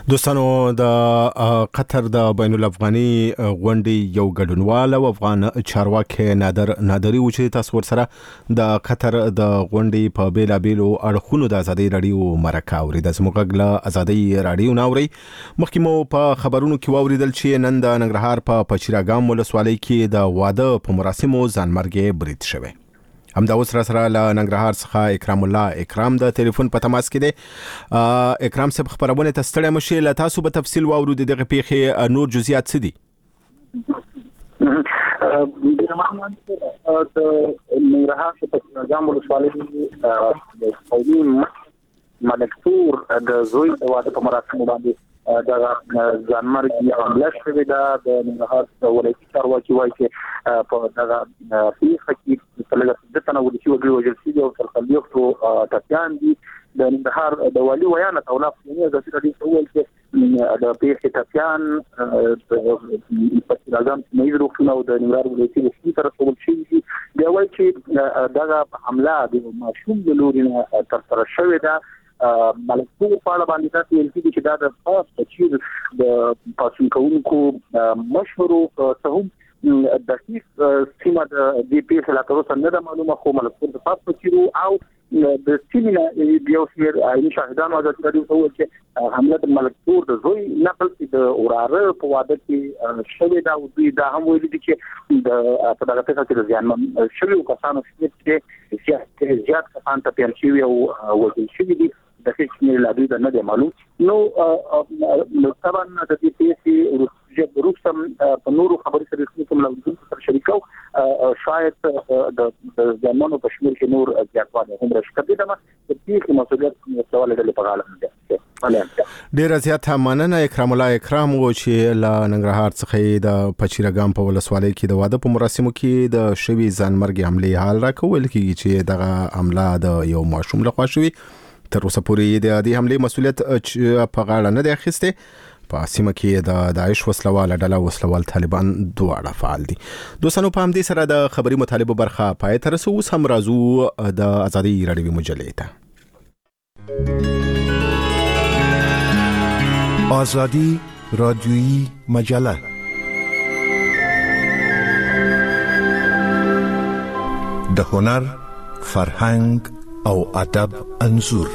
دوستانو د قطر د بین الافغاني غونډې یو ګډونوال او افغان چارواکي نادری و چې تاسو ورسره د قطر د غونډې په بیلابیلو اړخونو د ازادي رادیو مرکه اورید. زموږ له ازادي رادیو ناوري مخکې مو په خبرونو کې واوریدل چې نن د ننګرهار په پچیراګام ولسوالۍ کې د واده په مراسمو ځانمرګي برید شوی. همدا اوس سره له ننګرهار څخه اکرام الله اکرام د ټلیفون په تماس کې دی. اکرام صاحب خبرونه تستړی مشي له تاسو په تفصیل واورو دغه پیښې نور جزئیات څه دي؟ د ننګرهار په پچیراګام ولسوالۍ ملکتور د زوی د واده په مراسمو باندې دا ځانمرګي حمله شوې ده. د ننګرهار ولایتي چارواکي وایي چې په دغه پیښه کې تلګه د تنوع د وګړو وجل شي او ترخلیختو ټاکيان دي. د ننګرهار د والي ویانا تولا په د سړي ټول چې د پیښې ټاکيان په لازم مې روښنه او د ننګرهار ولایتي د سپیکر ټول شي دی وایي چې دغه حمله د ماشوم د لوري تر سره شوې ده. ملکتور په اړه باندې تاسو ویل چې دا د خاص تشیر د پاسون کوونکو مشهورو سهم د هیڅ سیمه د دې پیښې لا تر اوسه نه ده معلومه، خو ملکتور د خاص تشیر او د سیمه یو شمېر عیني شاهدانو د تاریخ او چې حمله د ملکتور د زوی نه بلکې د اوراره په واده کې شوې ده او دوی دا هم ویلي دي چې د په دغه پیښه کې د ځانمن شوي کسانو چې زیات کسان ته پیل شوي او وژل شوي دي د هیڅ نه لادي نه دی معلوم. نو طبعا د دې پیښې روسم په نورو خبرو سره کوم لږ سره شریکو شاید د ځانونو په شمول کې نور زیاتوالی هم راځي. دا د پیښې مسؤلیت سوال دی په غاړه ده. ډیر زیات مننه اکرام الله اکرام و چې له ننګرهار څخه د پچیراګام په ولسوالۍ کې د واده په مراسمو کې د شوي ځانمرګي حمله حال راکول کیږي چې دغه حمله د یو ماشوم لخوا شوی. تر اوسه پورې د دې حمله مسؤلیت په غاړه نه دی اخیسته. په سیمه کې د داعش وسلواله ډله وسلوال طالبان دواړه فعال دي. دوستانو په همدې سره د خبري مطالبه برخه پای ته رسو. هم راځو د ازادي رادیو مجلې ته. آزادی رادیویی مجله د هنر، فرهنګ او ادب انځور.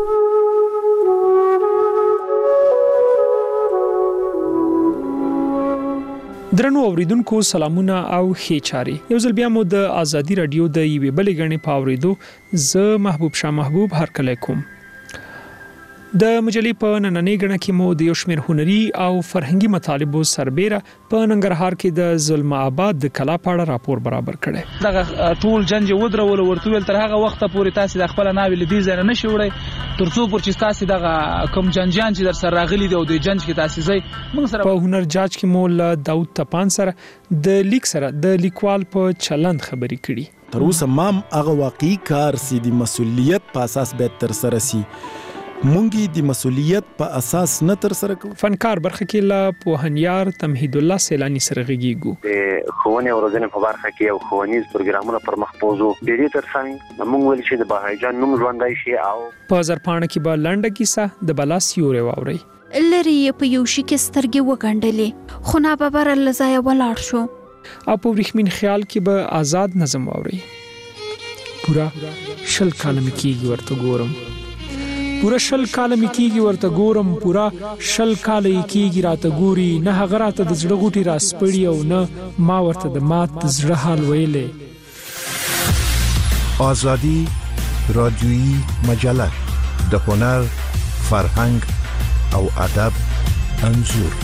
درنو اوریدونکو سلامونه او ښه چاري. یو ځل بیا مو د ازادي رادیو د یوې بلې غنې په اوریدو زه محبوب شاه محبوب هرکلی کوم. د مجلې په نننۍ غنه کې مو د یو شمېر هنري او فرهنګي مطالبو سربېره په ننګرهار کې د ظلم آباد د کلا په اړه راپور برابر کړي. دغه ټول جنج ودرول ورته تر هغه وخت پورې تاسو د خپل ناوی لدی زره نشي وړي ترڅو پر چې تاسو دغه کوم جنجان چې در سره راغلي دی او د جنج کې تاسو زی موږ سره په هنر جاج کې مول داوود تپان سره د لیک سره د لیکوال په چلند خبرې کړي. تر اوسه مام هغه واقعي کار سي د مسؤلیت په اساس به تر سره سي مونږی د مسؤلیت په اساس نه تر سره کوو. فنکار برخه کې لا پوهنیار تمهید الله سیلانی سره غږیږو. د ښوونې او روزنې په برخه کې یو ښوونیز پروګرامونه پر مخ بوزو. د دې ترڅنګ موږ ولې چې د بهایجان نوم ژوندای شي او په زرپاڼه کې به لنډه کیسه د بلا سیوري واوري. لری په یو شي کې سترګې وګنډلې خو نه به بر لزای ولاړ شو. او په ورخمین خیال کې به آزاد نظم واوري. پورا شل کالم کېږي ورته ګورم. پورا شل کاله می کیږي ورته ګورم. پورا شل کاله کیږي راته ګوري. نه هغه راته د زړه غوټي راسپړی او نه ما ورته د مات زړه حال ویلې. آزادی رادیویی مجله د هنر، فرهنګ او ادب انځور.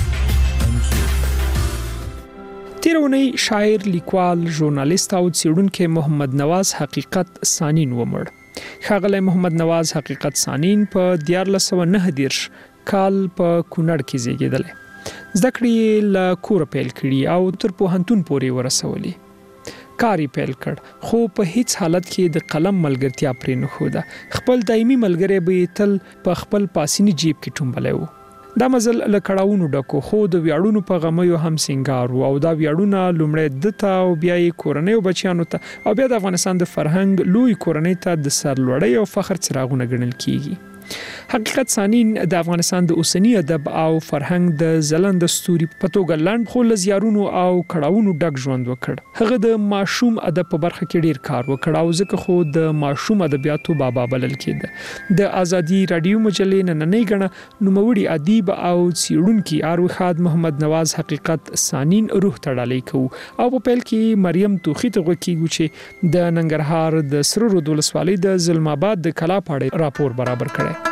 تیرونی شاعر، لیکوال، ژورنالیست او څېړونکی محمد نواز حقیقت سانین ومړ. ښاغلی محمد نواز حقیقت سانین په 1499 کال په کونړ کې زیږیدلی. زده کړې له کوره پیل کړي او تر پوهنتون پورې ورسولي. کار یې پیل کړ خو په هیڅ حالت کې د قلم ملګرتیا پرې نه ښوده. خپل دایمي ملګری به یې تل په خپل پاسیني جیب کې ټومبلی و. دا مزل له کړاوونو ډکو خو د ویاړونو په غمیو هم سنگار او دا ویاړونه لومړی دته او بیا یې کورنۍ او بچیانو ته او بیا د افغانستان د فرهنګ لوی کورنۍ ته د سرلوړۍ او فخر څراغونه ګڼل کیږي. حقیقت سانین د افغانستان د اوسنی ادب او فرهنګ د ځلند ستوري په توګه لاند خو لزیارونو او کړهونو ډک ژوند وکړ. هغه د ماشوم ادب په برخه کې ډیر کار وکړ او ځکه خو د ماشوم ادبیاتو بابا بلل کېده. د ازادي رادیو مجلې نننۍ غړه نوموړي ادیب او څېړونکي اروخاد محمد نواز حقیقت سانین روح تړلې کو او په پیل کې مریم توخی ته وکیږي چې د ننګرهار د سره رود ولسوالۍ د ظلم آباد د کلا پاړې راپور برابر کړي.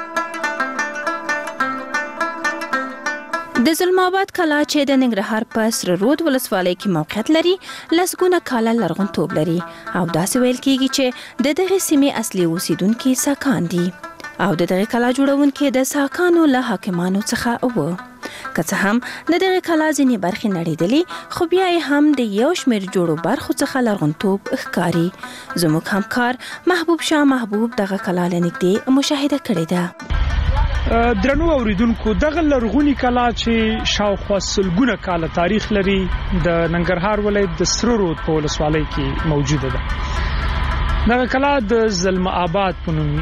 د ظلم آباد کلا چې د ننګرهار په سره رود ولسوالۍ کې موقعیت لري لسګونه کاله لرغونتوب لري او داسې ویل کېږي چې د دغه سیمې اصلي اوسیدونکو ساکان دي او د دغه کلا جوړونکو د ساکانو له حاکمانو څخه وو. که څه هم د دغه کلا ځینې برخې نړیدلې خو بیا هم د یو شمېر جوړو برخو څخه لرغونتوب ښکاري. زموږ همکار محبوب شاه محبوب دغه کلا لنږدې مشاهده کړې ده. درنو اوریدونکو دغه لرغونی کلا چې شاوخوا سلګونه کاله تاریخ لري د ننګرهار ولایت د سره رود په ولسوالۍ کې موجوده ده. دغه کلا د ظلم آباد په نوم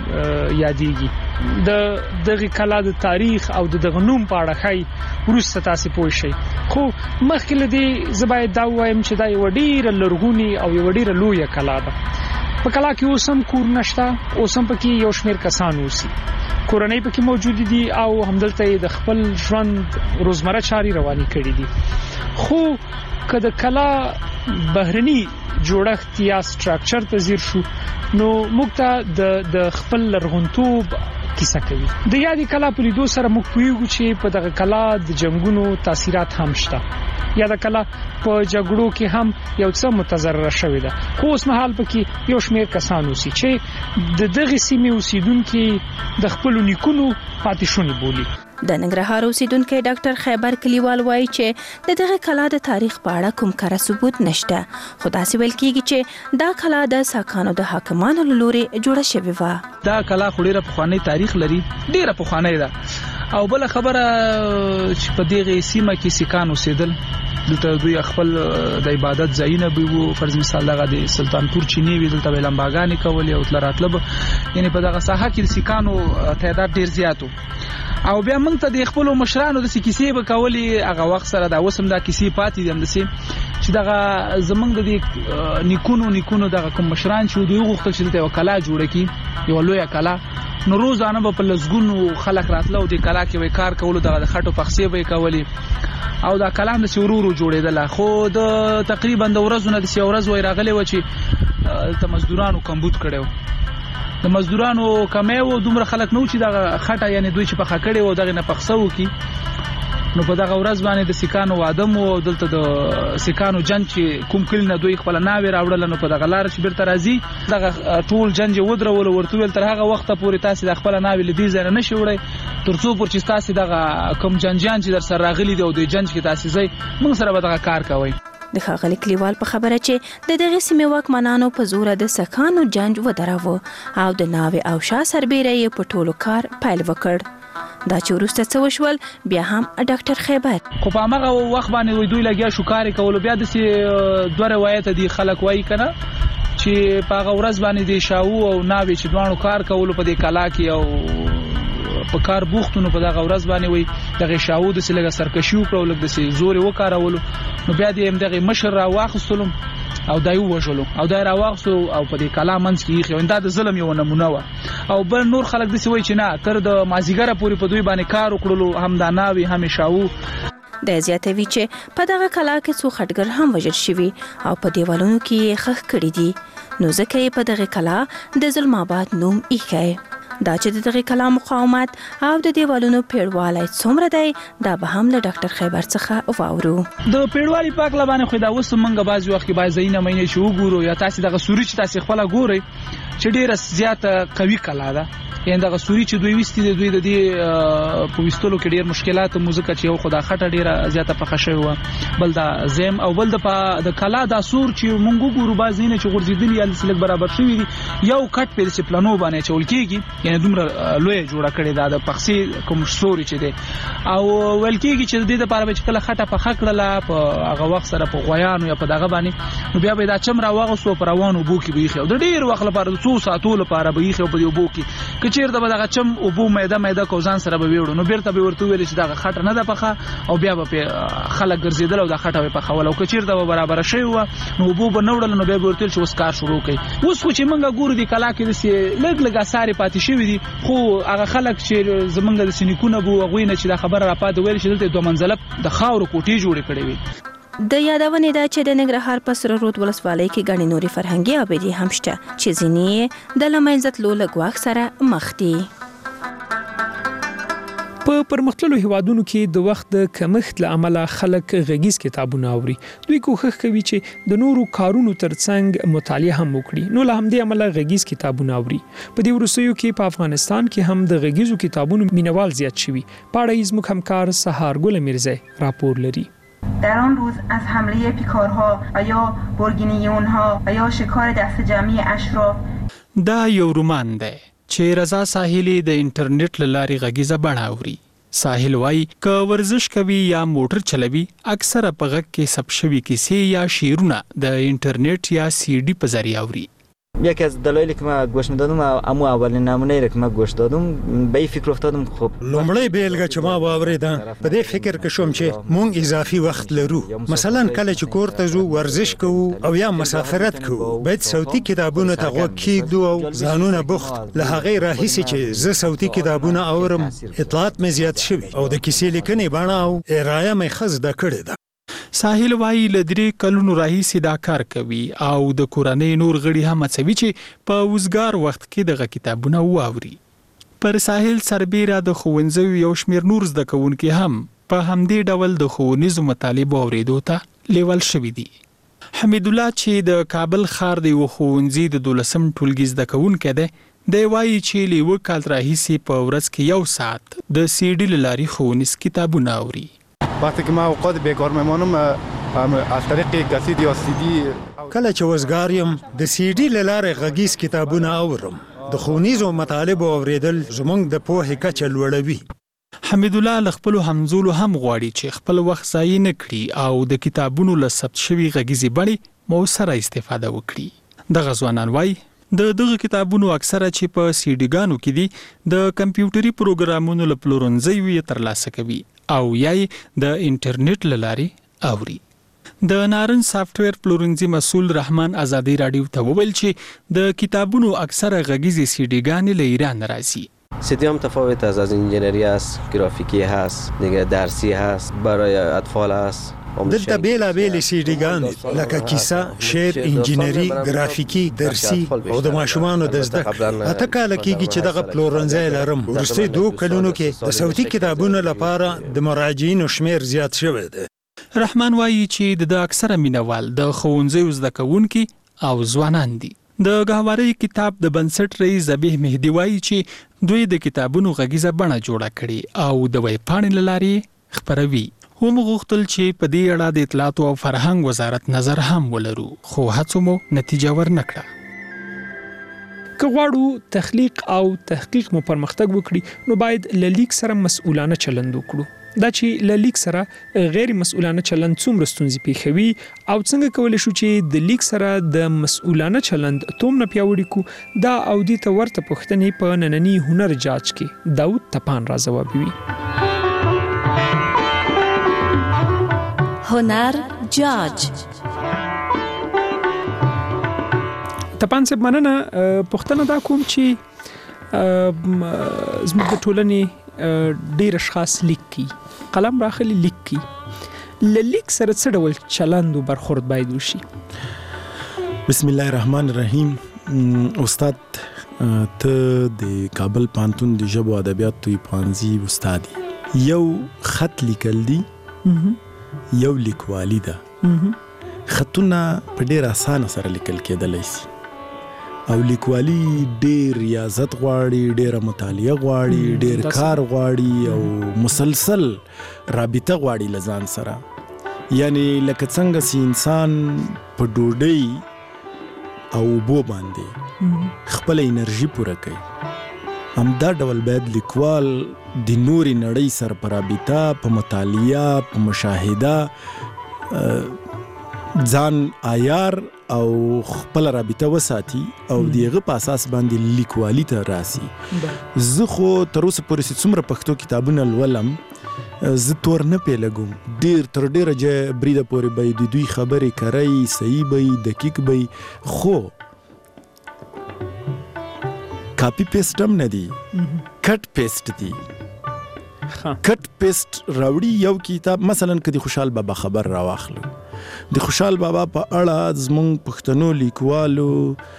یادېږي. دغه کلا د تاریخ او دغه نوم په اړه خای وروسته تاسو پوه شئ. خو مخکې لدی زباید دا وایم چې دا یو ډیر لرغونی او یو ډیر لوی کلا ده. په کلا کې اوسم کور نشته، اوسم پکې یو شمېر کسان اوسي. کورنۍ پکې موجود دي او همدلته د خپل ژوند روزمره چاري رواني کړې دي. خو کله کلا بهرني جوړښت یا سټراکچر ته ځیر شو نو موږ ته د خپل لرغونتوب کیسه کوي. د یادې کلا په لیدو سره موږ پوهیږو چې په دغه کلا د جنگونو تاثیرات هم شته یا د کلا په جګړو کې هم یو څه متضرره شوې ده. خو اوس مهال پکې یو شمېر کسان اوسي چې د دغه سیمې اوسیدونکو د خپل نیکونو پاتې شونې بولي. د ننګرهار اوسیدونکو ډاکټر خیبر کلیوال وایي چې د دغه کلا د تاریخ په اړه کوم کره ثبوت نشته، خو داسې ویل کېږي چې دا کلا د ساکانو د حاکمانو له لوري جوړه شوې و. دا کلا خو ډیره پخوانی تاریخ لري، ډیره پخوانی ده. او بل خبره چې په دغه سیمه کې سکان اوسېدل دلته دوی خپل د عبادت ځایونه به وو. فرض مثال دغه د سلطانپور چینی وی دلته لمباګانې کول او تل راتلب، یعنی په دغه ساحه کې د سکانو تعداد ډیر زیاتو. او بیا موږ ته د خپل مشرانو د کیسې به کولې هغه وخت سره دا وسم دا کیسې پاتې دي همدسي چې دغه زمنګ د نیکونو دغه کوم مشران چې دوی غوښتل چې د کلا جوړه کی یو لوی کلا، نو روزانه په لزګونو خلک راتلو د کلا کې وای کار کولو دغه خټو پخسې به کولې او دا کلام د سورورو جوړېدل. خو د تقریبا د ورځو نه د ورځ وای راغلی و چې ته مزدورانو کمبود کړو، د مزدورانو کمې و دومره خلک نو چې دغه خټه یعنی دوی چې په خکړې و دغه نه پخسو کی. نو په دغه ورځ باندې د سکانو وادم او دلته د سکانو جن چې کوم کلی نه دوی خپل ناوې راوړل، نو په دغه لار چې بیرته راځي دغه ټول جنج ودرول ورته ویل تر هغه وخت پورې تاسو د خپل ناوې لدی ځای نه شي وړي ترڅو پر چې تاسو دغه کوم جنجان چې در سره راغلي دی او د جنج کې تاسو ځای موږ سره به دغه کار کوي. د ښاغلي کلیوال په خبره چې د دغه سیمې واکمنانو په زور د سکانو جنج ودراوه او د ناوې او شاه سربېره یې په ټولو کار پیل وکړ. دا چې وروسته څه وشول بیا هم ډاکټر خیبر خو په هغه وخت باندې دوی لګیا شو کار کول. بیا د دوه روایت دي خلک وایي کنه چې په هغه ورځ باندې د شاو او ناوې چې دوانو کار کول په دې کلا کې او په کار بوختونو په دغه ورځ باندې وي دغه شاو د سلګه سرکشي وکړو لګ د زور وکړولو. نو بیا د دغه مشر را واخستلم او دایو وژلو او دای را واخسو او په دې کلا منځ کې خو انده د ظلم یو نمونه و. او بل نور خلک د سوي چې نه تر د مازیګره پورې په دوی باندې کار وکړلو هم دا ناوي هم شاو. د زیاتوي چې په دغه کلا کې څو خټګر هم وژل شوي او په دیوالونو کې خخ کړي دي، نو ځکه یې په دغه کلا د ظلم آباد نوم ایښی. دا چې دغه کلا مقاومت او د دیوالونو پیړوالی څومره دی دا به هم له ډاکټر خیبر څخه واورو. د پیړوالی پاک لبانه خو دا وس منګه باز وخت کې باز زینه مینه شو ګورو یا تاسو دغه سوري چې تاسو خپل ګوري چې ډیره زیاته قوي کلا ده. یعنی دغه سوري چې دوی وستي د دوی د دې په وستلو کې ډیر مشکلات موزیکا چې یو خدا خټه ډیره زیاته پخه شوی و. بل دا زم او بل د کلا د سور چې مونږ ګورو باز نه چې غورځیدل یا سلک برابر شوی دي یو کټ په دې پلانو باندې چول کېږي، یعنی دومره لوی جوړه کړی دا د پخسي کوم سوري چې دی او ول کېږي چې د دې لپاره چې کله خټه په خکړه په هغه وخت سره په غویانو یا په دغه باندې نو بیا به دا چمرا واغسو پر روانو بو کې بيخي او د ډیر وخت لپاره 2 ساعتو لپاره بيخي په دې بو کې کچیر د دغه چم او بو مېده کوزان سره به ویړو نو بیرته به ورته ویل چې دغه خټه نه ده پخه او بیا به خلک ګرځیدل او د خټه په خول او کچیر د برابر شي نو بو بنوړل نو بیا ورته چې اوس کار شروع کړي اوس خو چې منګه ګورو دی کلا کې د لګ اثر پاتې شوی دي خو هغه خلک چې زمونږ د سنیکونه بو غوینه چې د خبره را پاتې ویل چې دلته دوه منزله د خاورو کوټې جوړې کړې وي د یادونې دا چې د ننګرهار په سره رود ولسوالۍ کې غني نوري فرهنګي ابدي هم شته چې ځینې د لمنځت لو لګواخ سره مخ دي په پرمختللو هیوادونو کې د وخت د کمښت له امله خلک غږیز کتابونه اوري دوی کوښښ کوي چې د نورو کارونو ترڅنګ مطالعه هم وکړي نو له همدې امله غږیز کتابونه اوري په دې وروستیو کې په افغانستان کې هم د غږیزو کتابونو مینوال زیات شوي په اړه زموږ همکار سهار ګل میرزی راپور لري در آن روز از حمله پیکارها و یا برگینیونها و یا شکار دست جمعی اشراف دا یو رومان دی چې رضا ساحلی د انټرنیټ له لارې غږیزه بڼه اوري ساحل وای که ورزش کوي یا موټر چلوي اکثره په غږ کې ثبت شوي کیسې یا شعرونه د انټرنیټ یا سی ډي په ذریعه اوري یکی از دلایلی که من گوش میدادم اما اولین نمونه را که من گوش دادم به این فکر افتادم خب لومړی بیلګه چې ما واورېده په دې فکر کې شوم چې مونږ اضافي وخت لرو مثلا کله چې کور ته ځو ورزش کوو او یا مسافرت کوو باید صوتي کتابونو ته غوږ کیږدو او ځانونه بوخت له هغې راهیسې چې زه صوتي کتابونه اورم اطلاعات مې زیات شوي او د کیسې لیکنې بڼه او ارایه مې ښه زده کړې ده ساحل وای له 3 کلونو راهیسې دا کار کوي او د کورنۍ نور غړي هم هڅوي چې په وزګار وخت کې دغه کتابونه واوري پر ساحل سربیره د ښوونځیو یو شمېر نور زده کوونکي هم په همدې ډول د ښوونیزو مطالبو اورېدو ته لیول شوي دي حمید الله چې د کابل ښار د یو ښوونځي د 12م ټولګي زده کوونکی دی دی وایي چې له یوه کال راهیسې په ورځ کې 1 ساعت د سی ډي له لارې ښوونیز کتابونه اوري وقتی که من اوقات بیکار میمانم از طریق کسید یا سی ډي کله چې وزګار یم د سی ډي له لارې غږیز کتابونه اورم د ښوونیزو مطالبو اورېدل زموږ د پوهې کچه لوړوي حمید الله له خپلو همزولو هم غواړي چې خپل وخت ضایع نه کړي او د کتابونو له ثبت شوي غږیزې بڼې مؤثره استفاده وکړي دغه ځوانان وایي دغه کتابونو اکثره چې په سی ډي ګانو کې دي د کمپیوټري پروګرامونو له پلورنځیو یې ترلاسه کوي او یای د انټرنیټ له لارې اوري د نارن سافټویر پلورنځي مسول رحمان آزادی رادیو ته وویل چې د کتابونو اکثره غږیزې سی ډي ګانې له ایران راځي سی ډي هم تفاوت از انجینری است گرافیکی هست دیگه درسی هست برای اطفال هست دلته بیلابیلې سی ډي ګانې لکه کیسه شعر انجینري ګرافیکي درسي او د ماشومانو د زده کړې اته کاله کېږي چې دغه پلورنځی لرم وروستۍ 2 کلونو کې د صوتي کتابونو لپاره د مراجعینو شمیر زیات شوی دی رحمان وایي چې د اکثره مینوال د ښوونځیو زده کوونکي او ځوانان دي د ګهوارۍ کتاب د بنسټ رئیس ذبیح مهدي وایي چې دوی د کتابونو غږیزه بڼه جوړه کړي او د ویبپاڼې له لارې خپروي هم غوښتل چې په دې اړه د اطلاعات او فرهنګ وزارت نظر هم ولرو خو هڅو مو نتیجه ورنکړه که غواړو تخلیق او تحقیق مو پرمختګ وکړي نو باید له لیک سره مسؤلانه چلند وکړو دا چې له لیک سره غیر مسؤلانه چلند څومره ستونزې پیښوي او څنګه کولی شو چې د لیک سره د مسؤلانه چلند تومره پیاوړي کو دا او دې ته ورته پوښتنې په نننی هنر جاج کې داود تپان را ځوابوي هنر جاج تپان صاحب مننه پوښتنه دا کوم چې زموږ د ټولنې ډېر اشخاص لیکي قلم راخلي لیکي لیک سره څه ډول چلند او برخورد باید وشي بسم الله الرحمن الرحیم استاد ته د کابل پانتون د ژبو ادبیاتو پوهنځي استاد یو خط لیکل دي یو لیکوالی ده خطونه په ډیر اسانه سره لیکل کېدلی شي او لیکوالی ډیر ریاضت غواړي ډیر مطالعه غواړي ډیر کار غواړي او مسلسل رابطه غواړي لزان سره یعنی لکه څنګه چې انسان په ډوډۍ او بو باندې خپل انرژي پوره کوي همدا ډول باید لیکوال د نوري نړۍ سره په رابطه په مطالعه په مشاهده ځان عیار او خپل رابطه وساتي او دغه په اساس باندې لیکوالي ته راسي. زه خو تر اوسه پورې څومره پښتو کتابونه لولم زه تور نه پیلګم، ډیر تر ډیره بریده پورې به د دوی خبرې کرای صحیح به دقیق به، خو کاپی پیسټ هم نه دی، کټ پیسټ دی. کټ پیسټ راوړي یو کتاب، مثلا که د خوشحال بابا خبر راواخلو، د خوشحال بابا په اړه زمونږ پښتنو لیکوالو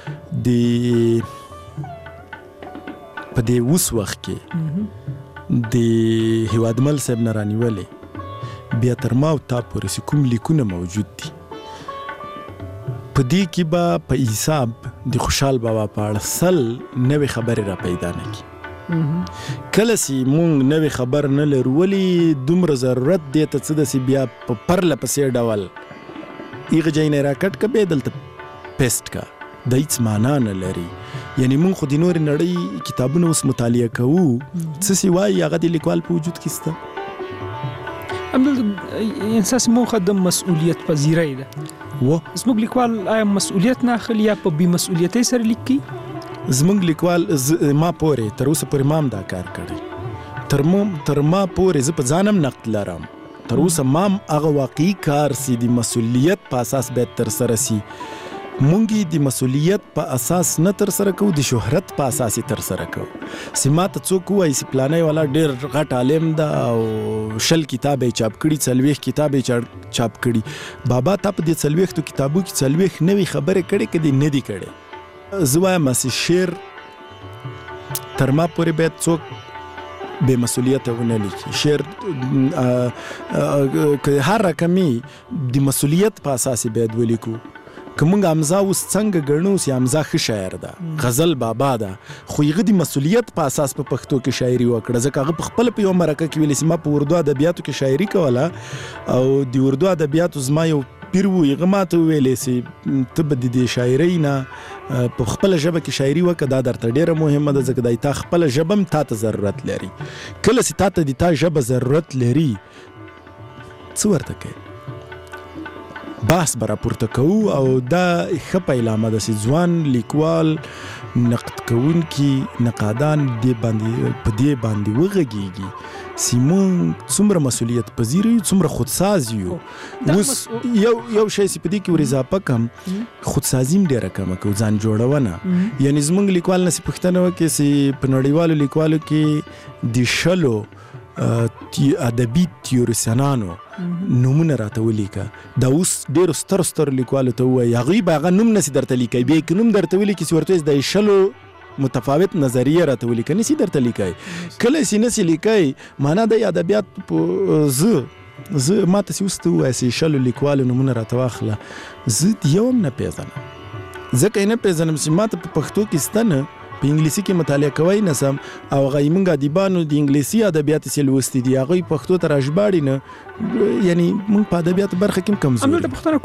په دې اوس وخت کې د هیوادمل صاحب نه رانیولې، بیا تر ما او تا پورې کوم لیکونه موجود دي. په دې کې به په حساب د خوشحال بابا په اړه 100 نوې خبرې را پیدا نه کړي. کله چې مونږ نوې خبر نه لرو، ولې دومره ضرورت دی ته څه داسې بیا په پرله پسې ډول هغه ځای نه راکټ که بیا دلته پیسټ کا، د هیڅ معنا نه لري. یعنې مونږ خو د نورې نړۍ کتابونه اوس مطالعه کوو، څه چې وایي هغه د لیکوال په وجود کې شته. همدلته انساس موخه د مسؤلیت پذیری ده. زموږ لیکوال آیا مسؤلیت نه اخلي یا په بې مسؤلیتۍ سره لیکي؟ زمونږ لیکوال ما پورې تر اوسه پورې ما هم دا کار کړی، تر ما پورې زه په ځانم نقد لرم، تر اوسه ما هم هغه واقعي کار چې د مسؤلیت په اساس باید ترسره سي، مونږ د مسؤلیت په اساس نه ترسره کوو، د شهرت په اساس یې ترسره کوو. چې ما ته څوک ووایي چې پلانی والا ډېر غټ عالم ده او 10 کتاب یې چاپ کړي، 40 کتاب یې چاپ کړي. بابا تا په دې 40 کتابو کې 40 نوې خبرې کړې که دې نه دي کړې؟ زه وایم چې شعر تر ما پورې باید څوک بې مسؤلیته ونه لیکي. شعر که هر رقمي د مسؤلیت په اساس باید ولیکو. که موږ حمزه اوس څنګه ګڼو چې حمزه ښه شاعر ده، غزل بابا ده، خو هغه د مسؤلیت په اساس په پښتو کې شاعري وکړه، ځکه هغه په خپل په یو مرکه کې ویلي چې ما په اردو ادبیاتو کې شاعري کوله او د اردو ادبیاتو زما یو پیر و، هغه ما ته ویلې چې ته به د دې شاعرۍ نه په خپله ژبه کې شاعري وکړه، دا درته ډېره مهمه ده، ځکه دا تا خپله ژبه هم تا ته ضرورت لري. کله چې تا ته د تا ژبه ضرورت لري څه ورته کوي؟ بحث به راپورته کوو او دا ښه پیلامه ده چې ځوان لیکوال نقد کوونکي نقادان په دې باندې وغږیږي چې موږ څومره مسؤلیت پذیر یو، څومره خودساز یو. اوس یو شی چې په دې کې ور اضافه کړم، خودسازي هم ډېره کمه کوو، ځان جوړونه. یعنې زموږ لیکوال نه چې پوښتنه وکړي چې په نړیوالو لیکوالو کې د 10 ادبي تیوریسنانو نومونه راته ولیکه، دا اوس ډېرو ستر لیکوالو ته ووایي، هغوی به هغه نوم نسي درته لیکی، بیا که نوم درته ولیکي چې ورته د 10 متفاوت نظریه راته ولیکه، نسي درته لیکی. کله چې نسي لیکی معنا د ادبیات زه ما ته چې اوس ته ووایه چې 10 لیکوالو نومونه راته واخله، زه یو هم نه پیژنم، ځکه یې نه پیژنم چې ما ته په پښتو کې شته نه، په انګلیسي کې مطالعه کوی نسم، او هغه موږ ادیبانو د انګلیسي ادبیات چې لوستي دي هغوی پښتو ته راژباړي نه، یعنې موږ په ادبیاتو برخه کې هم کمزوري. همدلته پوښتنه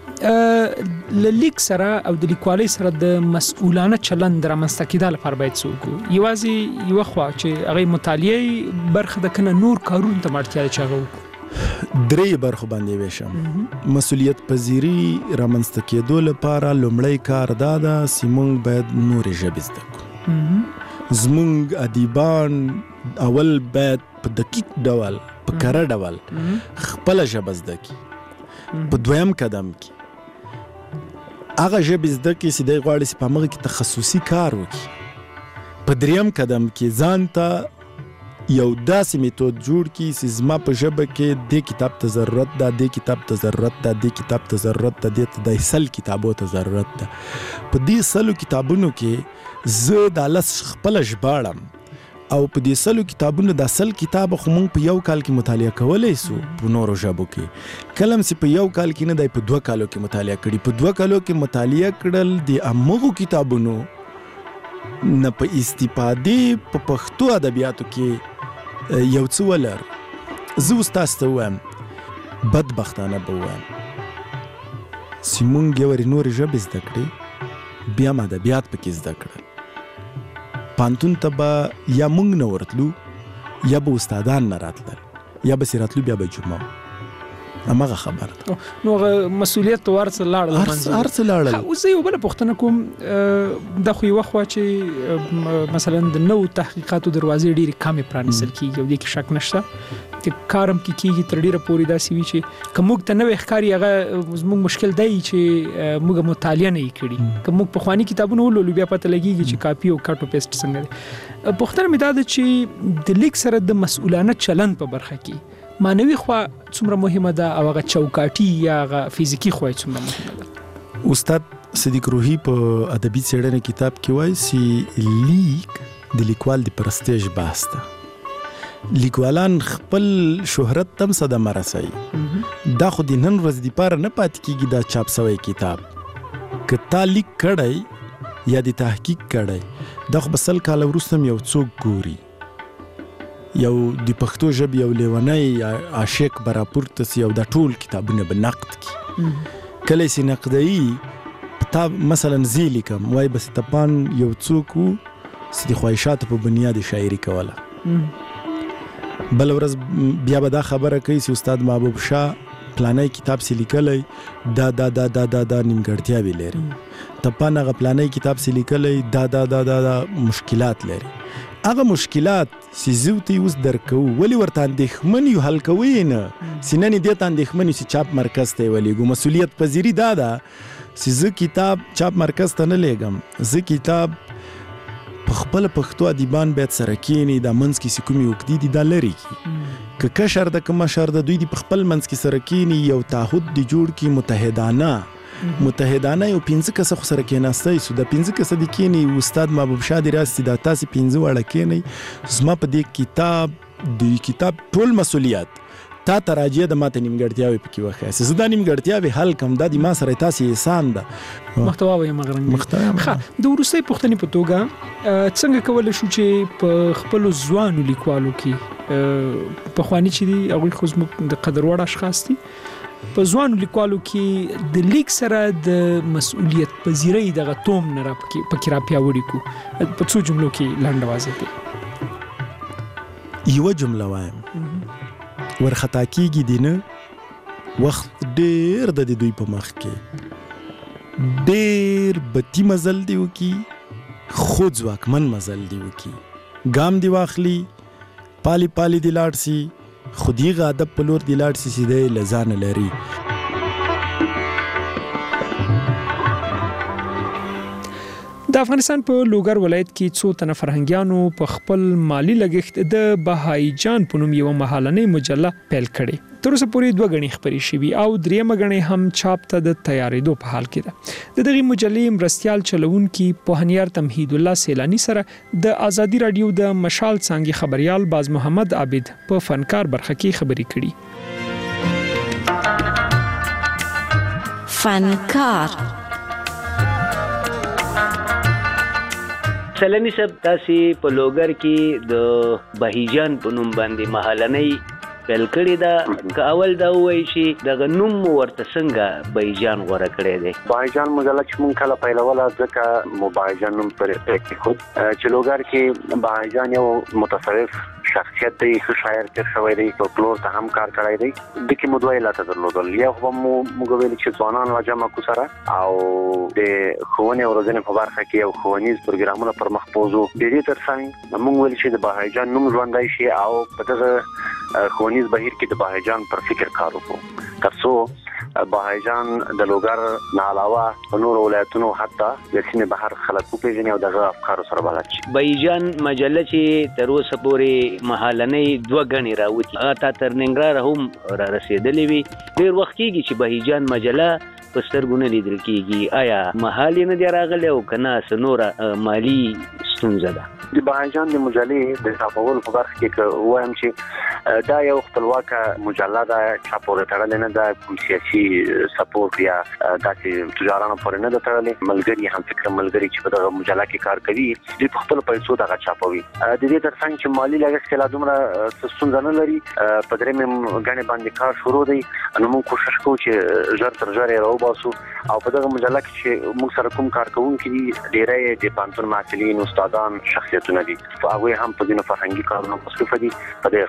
کومه، له لیک سره او د لیکوالۍ سره د مسؤلانه چلند رامنځته کېدا لپاره باید څه وکړو؟ یوازې یوه خوا چې هغې مطالعې برخه ده، که نه نور کارونو ته هم اړتیا ده چې هغه وکړو؟ 3 برخو باندې ویشم. مسؤلیت پذیری رامنځته کېدو لپاره لومړی کار دا ده چې موږ باید نورې ژبې زده کړو. زموږ ادیبان اول باید په دقیق ډول، په کره ډول خپله ژبه زده کړي. په دویم قدم کې هغه ژبې زده کړي چې دی غواړي چې په همغه کې تخصصي کار وکړي. په دریم قدم کې ځان ته یو داسې میتود جوړ کی چې زما په ژبه کې دې کتاب ته ضرورت ده، دې کتاب ته ضرورت ده، دې کتاب ته ضرورت ده، دې ته د 100 کتابو ته ضرورت ده. په دې 100 کتابونو کې زه دا 10 خپله ژباړم او په دې 100 کتابونو دا 100 کتاب خو موږ په یو کال کې مطالعه کولی سو په نورو ژبو کې. کله چې په یو کال کې نه دی په 2 کالو کې مطالعه کړي. په 2 کالو کې مطالعه کړل د همغو کتابونو نه په استفادې په پښتو ادبیاتو کې یو څه ولر. زه اوس تاسو ته وایم، بدبختانه به وایم چې موږ یوې نورې ژبې زده کړې، بیا هم ادبیات پکې زده کړل. پوهنتون ته به یا موږ نه ورتلو یا به استادان نه راتلل، یا به چې راتلو بیا به جمعه. همغه خبره نو مسؤلیت ورڅ لاړ اوس یو بل پوښتنه کوم د خو یو خو چې مثلا د نو تحقیقاتو دروازې ډېری کمې پرانیستل کیږي او د کې شک نشته چې کارم کیږي تر ډیره پورې داسې وی چې کومک ته نوې ښکاری هغه زموږ مشکل دی چې موږ مطالعه نه کړی کومک په خواني کتابونو ولولو بیا پته لګیږي چې کاپی او کټو پیسټ څنګه دی پوښتنه مې دا چې د لیک سره د مسؤلانه چلند په برخه کې مانوي خو څومره مهمه ده او هغه چوکاټي یا هغه فزیکی خو څومره مهمه ده. استاد صدیق روحی په ادبي څېړنې کتاب کې وایي چې لیک د لیکوال د پرستیج بحث ده. لیکوالان خپل شهرت تم صدمه رسوي. دا خو د نن ورځې لپاره نه پاتې کیږي دا چاپ شوی کتاب که تا لیک کړی یا د تحقیق کړی دا خو به 100 کاله وروسته یو څوک ګوري. یو د پښتو ژبې یو لیونی عاشق به راپورته سي او دا ټول کتابونه به نقد کي. کله چې نقدوي تا مثلا زه لیکم وای بس تپان یو څوک و چې د خواهشاتو په بنیاد شاعري کوله. بل ورځ بیا به دا خبره کوي چې استاد محبوب شاه پلانای کتاب سي لیکلی دا نیمګړتیاوې لري. تپان هغه پلانای کتاب سي لیکلی دا مشکلات لري. هغه مشکلات چې زوتی اوس درکو ولی ورته اندېښمن یو حل کوي نه سیننې دې ته اندېښمن چې چاپ مرکز ته ولېږو. مسؤلیت پذیری دا ده چې زه کتاب چاپ مرکز ته نه لېږم، زه کتاب په خپل پښتو ادیبان باید سره کېني دا منځ کې چې کومې اوږدې دي دا لرې کړي. که کشر د که مشر د دوی دي په خپل منځ کې سره کېني یو تعهد دي جوړ کړي متحدانه یو 15 کسه خو سره کېناستی سو د 15 کسه دي کېني استاد محبوب شاه دي راستي دا تاسې 15 واړه کېنئ زما په دې کتاب ټول مسؤلیت تا تراجیه د ماته نیمګړتیاوې پکې وښایاست. زه دا نیمګړتیاوې حل کم دا د ما سره تاسې احسان ده. محتوا ویم غرنګ د وروستۍ پوښتنې په توګه څنګه کولی شو چې په خپلو ځوانو لیکوالو کې پخواني چې دي هغوی خو زموږ د قدر وړ اشخاص دي په ځوانو لیکوالو کې د لیک سره د مسؤلیت پذیرۍ دغه توم نه پکې را پیاوړي کو په څو جملو کې لنډه واضح کړي. یوه جمله وایم ورخطا کېږي دي نه وخت ډېر د دوی په مخ کې ډېر بتی مزل دی وکړي خو ځواکمن مزل دی وکړي ګام دی واخلي پالي دی لاړ سي خودی غادب په لور دی لاړ سي سیده لزان لري. د افغانستان په لوګر ولایت کې څو تنه فرهنګیانو په خپل مالی لګښت د بهائی جان په نوم یو مهالنۍ مجله پیل کړې. تر اوسه پورې 2 غني خبرې شوي او 3 غني هم چاپ ته د تیارېدو په حال کې ده. د دغه مجلې مرستيال چلوونکي پوهنیار تمهید الله سیلانی سره د ازادي رادیو د مشال څنګه خبريال باز محمد عابد په فنکار برخه کې خبرې کړي. فنکار سلامي صاحب تاسې په لوګر کې د بهیجان په نوم باندې محلنۍ پیل کړی دا که اول دا وایي چې دغه نوم ورته څنګه بهیجان غوره کړی دی؟ بهیجان مجله چې مونږ کله پیلوله ځکه مو بهیجان نوم پرې کېښود چې لوګر کې بهیجان یو متصرف شخصیت دی، ښه شاعر تېر شوی دی، فولکلور ته هم کار کړی دی. د کې مو 2 علته درلودل. یو خو موږ ویلي چې ځوانان راجمع کړو سره او د ښوونې او روزنې په برخه کې یو ښوونیز پروګرامونه پر مخ بوځو. د دې ترڅنګ موږ ویلي چې د بهیجان نوم ژوندی شي او په دغه ښوونیز بهیر کې د بهیجان پر فکر کار وکړو تر څو بهیجان د لوګر نه علاوه په نورو ولایتونو حتی د سیمې بهر خلک وپېژني او دغه افکارو سره بلد شي. بهیجان مجله چې تر اوسه پورې مهالنۍ 2 غني راوتي هغه تا تر ننګرهار هم را رسېدلې وي. ډېر وخت کېږي چې بهیجان مجله په سترګو نه لیدل کېږي. آیا مهال نه دی راغلی او که نه څه نوره مالي ستونزه ده؟ د بهیجان د مجلې د چاپولو په برخه کې که وایم چې دا یو خپلواکه مجله ده، چا پورې تړلې نه ده، کوم سیاسي سپورټ یا داسې تجارانو پورې نه ده تړلې. ملګري همفکره ملګري چې په دغه مجله کې کار کوي دوی په خپلو پیسو دغه چاپوي. د دې ترڅنګ چې مالي لګښت کې لا دومره ستونزه نه لري په 3 غني باندې کار شروع دی. نو موږ کوشش کوو چې ژر تر ژره یې راوباسو او په دغه مجله کې چې موږ سره کوم کار کوونکي دي ډېری د پوهنتون محصلین، استادان، شخصیتونه دي. هغوی هم په ځینو فرهنګي کارونو مصروفه دي. په دې خاطر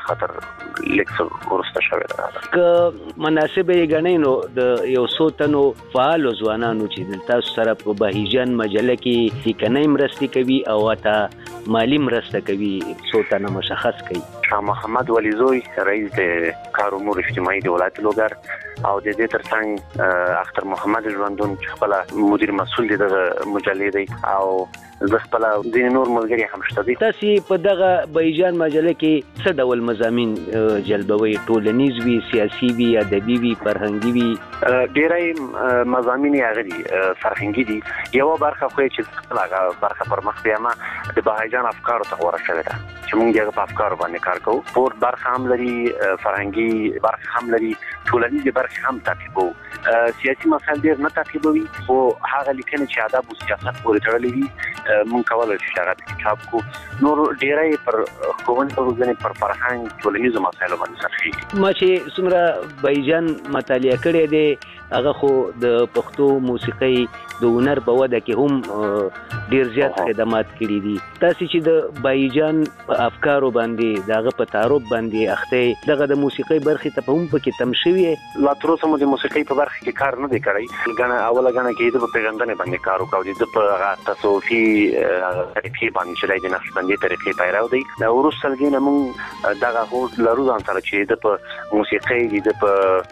لیکس ورسته شوی ده. که مناسب یې ګڼئ نو د یو څو تنو فعالو ځوانانو چې تاسو سره په بهیجان مجله کې لیکنۍ مرستې کوي او حتی مالی مرسته کوي څو تنه مشخص کوي. شاه محمد ولیزوی رئیس د کار امور اجتماعي د ولایت لوګر او د دې ترڅنګ اختر محمد ژوندون چې خپل مدیر مسؤل دی د مجلې دی او د خپل د نور ملګری هم شته دي. تاسو په دغه بهیجان مجله کې څه ډول مضامین جلبوي؟ ټولنیز وي، سیاسي وي، ادبي وي، فرهنګي وي؟ ډېرای مضامین یې هغه دي فرهنګي دي. یو برخه خو چې هغه برخه پر مخ بیامه د بهیجان افکارو ته غوړه شوې ده چې موږ یې په افکارو باندې کار کوو. پور برخه هم لري، فرهنګي برخه هم لري، ټولنیز برخه هم تعقیبو. سیاسي مسایل ډېر نه تعقیبوي خو هغه لیکنې چې ادب او سیاست پورې تړلې وي مونږ کولای شو هغه کتاب کو. نور ډېرای پر ښوونې او روزنې پر فرهنګ ټولنیزو مسایلو باندې سرخي. ما چې څومره بهیجان مطالعه کړی دی هغه خو د پښتو موسیقۍ د هنر په وده کې هم ډیر زیات خدمات کړي دي. تاسو چې د بهیجان په افکارو باندې دغه په تعارف باندې اخته دغه د موسیقۍ برخې ته هم پکې تم شوی لا تر اوسه مو د موسیقۍ په برخه کې کار نه دی کړی. غنه اوله غنه کې د پیغندنې باندې کار وکړو، د په تصوفي طریقې باندې چې د نقشبندي طریقې پیرو دی. دا ورسلګینه مون دغه هو لرو ځان سره چې د په موسیقۍ د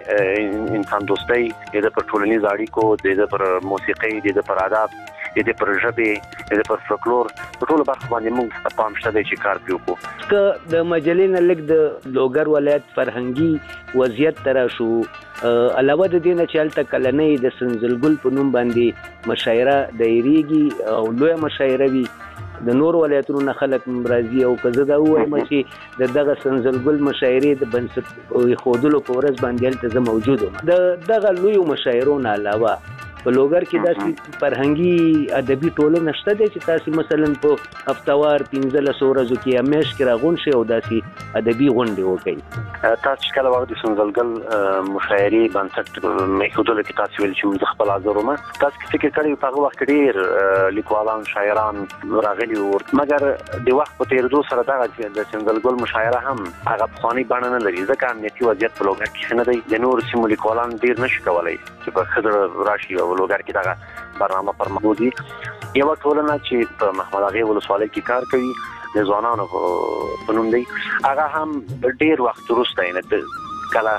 په انسان دوستۍ د په ټولنیز اړیکو د پر موسیقۍ د پر آداب د پر ژبې د پر فولکلور ټول برخه باندې موږ پام شته چې کار وکړو. که د مجلې نه لګ د لوګر ولایت فرهنګي وضعیت تر شو علاوه د دې نه چې هلته کلنۍ د سنځلګل په نوم باندې مشاعره دایریږي او لویه مشاعره وي د نور ولایتونو نه خلک راځي او که زه دا ووایم چې د دغه سنځلګل مشاعرې د بنسټ ایښودلو په ورځ باندې هلته زه موجود وم. د دغه لویو مشاعرو نه علاوه په لوګر کې داسې فرهنګي ادبي ټولنه شته دی چې تاسو مثلا په هفتوار 15 ورځو کې یا میاشت کې راغون شي او داسې ادبي غونډې وکړي؟ تاسو چې کله وخت د سنځلګل مشاعرې بنسټ ایښودلو کې تاسو ویل چې موږ خپل حاضرومه، تاسو فکر کړی په هغه وخت ډېر لیکوالان شاعران راغلي وو، مګر د وخت په تیریدو سره دغه د سنځلګل مشاعره هم هغه پخواني بڼه نه لري ځکه امنیتي وضعیت په لوګر کې نه دی. د نور سیمو لیکوالان ډېر نشي کولی چې په خضر راشي او لوګر کې دغه برنامه پر مخ ودی. یو ټولنه چې په محمد اغا ولسوالۍ کې کار کوي د ځوانانو په نوم دی، هغه هم ډېر وخت وروسته نه کله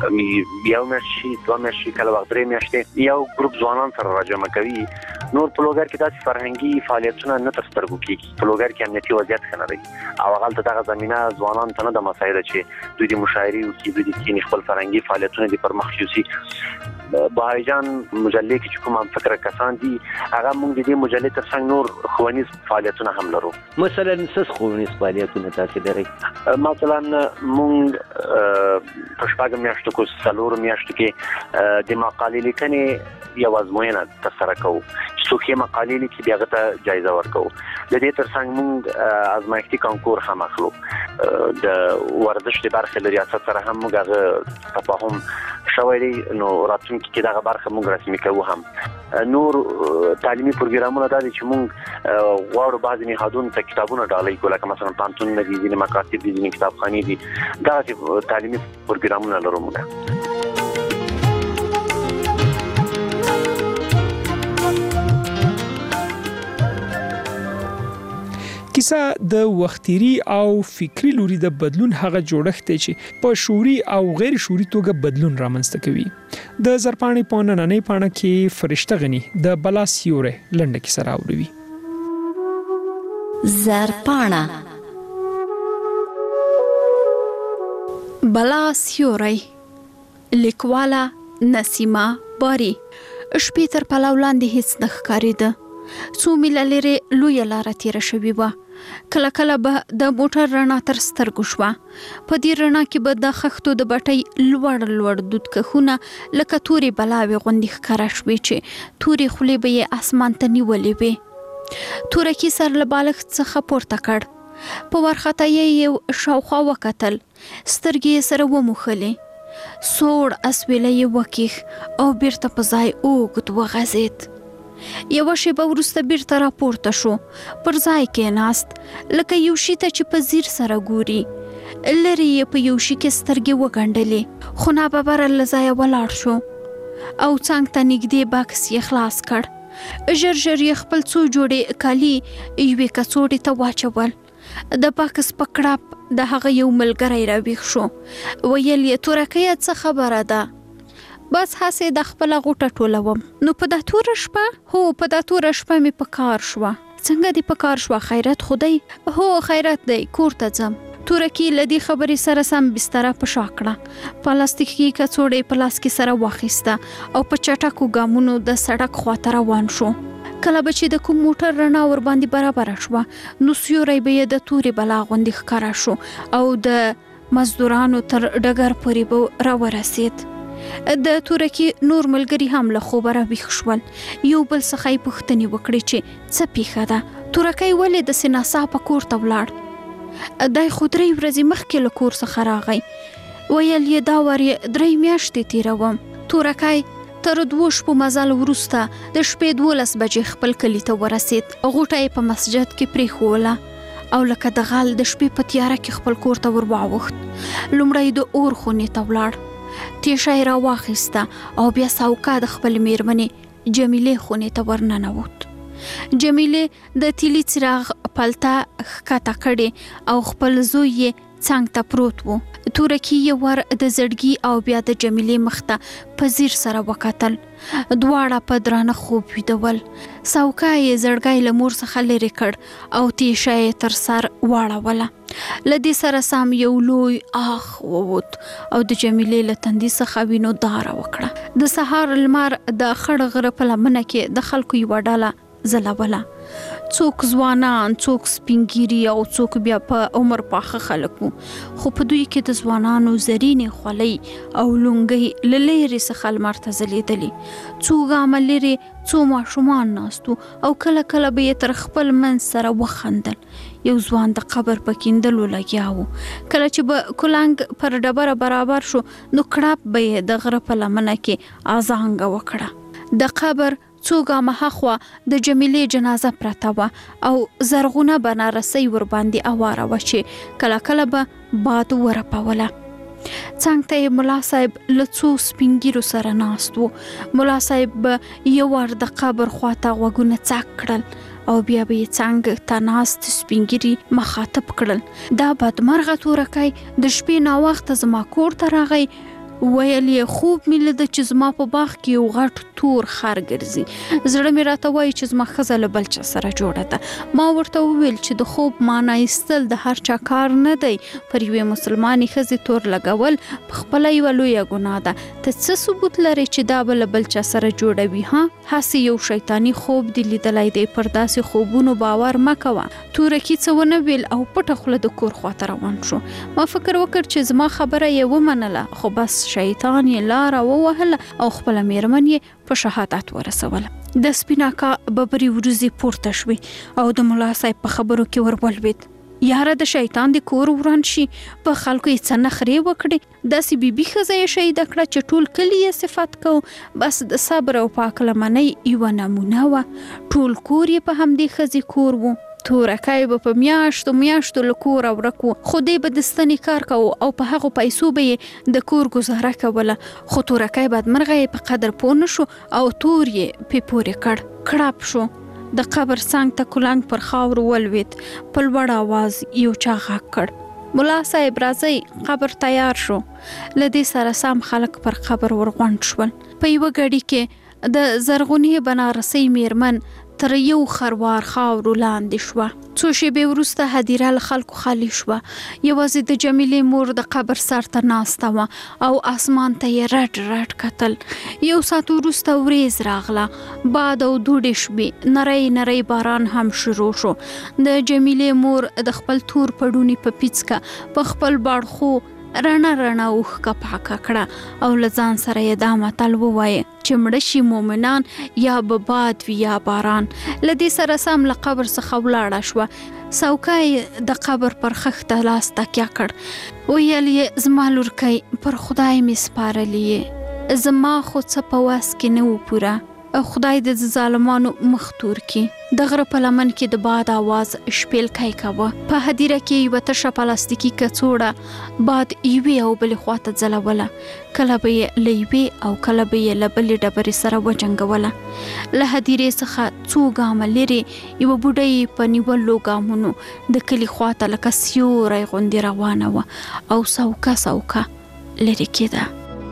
یو میاشت دوه میاشتې کله وخت درې میاشتې یو ګروپ ځوانان سره راجمع کوي. نور په لوګر کې داسې فرهنګي فعالیتونه نه تر سترګو کېږي. په لوګر کې امنیتي وضعیت ښه نه دی او هغلته دغه زمینه ځوانانو ته نه ده مساعده چې دوی د مشاعرې وکړي، دوی د کښېني خپل فرهنګي فعالیتونه دې پر مخ یوسي. بهیجان مجلې کې چې کوم هم فکره کسان دي هغه موږ د دې مجلې ترڅنګ نور ښوونیز فعالیتونه هم لرو. مثلا څه ښوونیز فعالیتونه تاسو لرئ؟ مثلا موږ په شپږ میاشتو کې څلورو میاشتو کې د مقالې لیکنې یو ازموینه ترسره کوو چې څوک یې مقالې لیکي بیا هغه ته جایزه ورکوو. د دې ترڅنګ موږ ازمایښتي کانکور هم اخلو. د ورزش د برخې له ریاست سره هم موږ هغه تفاهم شوی دی، نو راتلونکي کې دغه برخه موږ رسمي کوو. هم نور تعلیمي پروګرامونه دا دي چې موږ غواړو بعضې نهادونو ته کتابونه ډالۍ کړو، لکه مثلا پوهنتونونه دي، ځینې مکاتب دي، ځینې کتابخانې دي، دغسې تعلیمي پروګرامونه لرو موږ. کیسه د وختيري او فکری لوري د بدلون هغه جوړښت دی چې په شعوري او غیر شعوري توګه بدلون رامنځته کوي. د زرپاڼې په نننۍ پاڼه کې فرشته غني د بلا سیوره لنډه کیسه راوړي. زرپاڼه بلا سیوره لیکواله نسیمه باری. شپې تر پلو لاندې هیڅ نه ښکارېده. څو میله لرې لویه لاره تیره شوې وه. کله کله به د موټر رڼا تر سترګو شوه. په دې رڼا کې به د خښتو د بټۍ لوړ دود کښونه لکه تورې بلاوې غوندې ښکاره شوې چې تورې خولې به یې اسمان ته نیولې وې. تورکي سر له بالښت څخه پورته کړ. په وارخطا یې شاوخوا وکتل. سترګې یې سره وموښلې. سوړ اسویلی یې وکیښ او بیرته په ځای اوږد وغځېد. یوه شیبه وروسته بیرته راپورته شو. پر ځای کېناست لکه یو شي ته چې په ځیر سره ګوري. لري په یو شي کې سترګې وګنډلې، خو ناببره له ځایه ولاړ شو او څنګ ته نږدې بکس یې خلاص کړ. ژر ژر یې خپل څو جوړې کالي یوې کڅوړې ته واچول. د بکس په کړپ د هغه یو ملګری راویښ شو. ویل یې تورکیه څه خبره ده؟ بس هسې د خپله غوټه ټولوم. نو په دا توره شپه؟ هو په دا توره شپه مې په کار شوه. څنګه دې په کار شوه؟ خیرت خدای؟ هو خیرت دی، کور ته ځم. تورکي له دې خبرې سره سم بستره په شا کړه، پلاستیکي کڅوړه په لاس کې سره واخیسته او په چټکو ګامونو د سړک خواته روان شو. کله به چې د کوم موټر رڼا ور باندې برابر شوه نو سیوری به یې د تورې بلا غوندې ښکاره شو او د مزدورانو تر ډګر پورې به راورسېد. د تورکي نور ملګري هم له خوبه راویښ شول. یو بل څخه یې پوښتنې وکړې چې څه پیښه ده؟ تورکی ولې داسې ناڅاپه کور ته ولاړ؟ دی خو 3 ورځې مخکې له کور څخه راغی. ویل یې دا وار یې 3 میاشتې تیروم. تورکی تر 2 شپو مزل وروسته د شپې 12 بجې خپل کلي ته ورسېد. غوټه یې په مسجد کې پرېښوله او لکه د غل د شپې په تیاره کې خپل کور ته ور واوښت. لومړی د اور خونې ته ولاړ، تیشه یې راواخیسته او بیا سوکا د خپل میرمنې جمیلې خونې ته ورننوت. جمیلې د تیلي څراغ پلته ښکته کړې او خپل زوی یې څنګ ته پروت و. تورکي یې ور د زړګي او بیا د جمیلې مخ ته په ځیر سره وکتل. دواړه په درانه خوب ویدول. سوکا یې زړګی له مور څخه لرې کړ او تیشه یې تر سر واړوله. له دې سره سم یو لوی آخ ووت او د جمیلې له تندي څخه وینو داره وکړه. د سهار لمر د خړ غره په لمنه کې د خلکو یوه ډله ځلوله. څوک ځوانان، څوک سپینګیري او څوک بیا په عمر پاخه خلک وو، خو په دوی کې د ځوانانو زرینې خولۍ او لونګۍ له لرې څخه لمر ته ځلېدلې. څو ګامه لرې څو ماشومان ناست وو او کله کله به یې تر خپل منځ سره وخندل. یو ځوان د قبر په کیندلو لګیا و. کله چې به کلنګ پر ډبره برابر شو نو کړپ به یې د غره په لمنه کې ازانګه وکړه. د قبر څو ګامه هاخوا د جمیلې جنازه پرته وه او زرغونه بنارسۍ ور باندې اواره وه چې کله کله به باد ورپوله. څنګ ته یې ملا صاحب له څو سپینګیرو سره ناست و. ملا صاحب به یو وار د قبر خواته غوږونه څک کړل او بیا به یې څنګ ته ناست سپینګیري مخاطب کړل. دا بدمرغه تورکی د شپې ناوخته زما کور ته راغی. ویل یې خوب مې لیده چې زما په باغ کې یو غټ تور خر ګرځي. زړه مې راته وایي چې زما ښځه له بل چا سره جوړه ده. ما ورته وویل چې د خوب معنا ایستل د هر چا کار نه دی. پر یوې مسلمانې ښځې تور لګول په خپله یوه لویه ګناه ده. ته څه ثبوت لرې چې دا به له بل چا سره جوړوي؟ ها هسې یو شیطاني خوب دی لیدلی دی. پر داسې خوبونو باور مه کوه. تورکي څه ونه ویل او پټه خوله د کور خواته روان شو. ما فکر وکړ چې زما خبره یې ومنله، خو بس شیطان یې لاره ووهله او خپله میرمن یې په شهادت ورسوله. د سپیناکا ببري وروځې پورته شوې او د ملا صاحب په خبرو کې ورولوید. یاره د شیطان د کور وران شي، په خلکو یې څه نخرې وکړې. داسې بیبي ښځه یې شهیده کړه چې ټول کلي یې صفت کو. بس د صبر او پاک لمنۍ یوه نمونه وه. ټول کور یې په همدې ښځې کور و. تورکی به په میاشتو میاشتو له کوره ورک و، خو دی به د ستنې کار کوو او په هغو پیسو به یې د کور ګزاره کوله. خو تورکی بدمرغه یې په قدر پوه نه شو او تور یې پې پورې کړ. کړپ شو. د قبر څنګ ته کلنګ پر خاورو ولوید. په لوړ آواز یو چا غږ کړ، ملا صاحب راځئ، قبر تیار شو. له دې سره سم خلک پر قبر ورغونډ شول. په یوه ګړي کې د زرغونې بنارسۍ میرمن تر یو خروار خاورو لاندې شوه. څو شېبې وروسته هدیره له خلکو خالي شوه. یوازې د جمیلې مور د قبر سر ته ناسته وه او اسمان ته یې رډ رډ کتل. یو ساعت وروسته وریځ راغله. باد او دوړې شوې. نری نری باران هم شروع شو. د جمیلې مور د خپل تور پړوني په پیڅکه په خپل باړخو رڼه رڼه اوښکه پاکه کړه او له ځان سره یې دا متل ووایه چې مړه شي مومنان یا به باد وي یا باران. له دې سره سم له قبر څخه ولاړه شوه. سوکا یې د قبر پر خښته لاس تکیه کړ. ویل یې زما لورکۍ، پر خدای مې سپارلې یې، زما خو څه په وس کې نه و پوره. خدای د ظالمانو مخ تور کړي. د غره په لمن کې د باد आवाज شپېل کای کاوه. په هدیره کې یوه تشه پلاستیکي کڅوړه باد یوې او بلې خواته ځلوله. کله به یې له یوې او کله به یې له بلې ډبرې سره وجنګوله. له هدیرې څخه څو ګامه لرې یوه بوډۍ په نیولو ګامونو د کلي خواته لکه سیوری غوندې روانه وه او سوکه سوکه لرې کېده.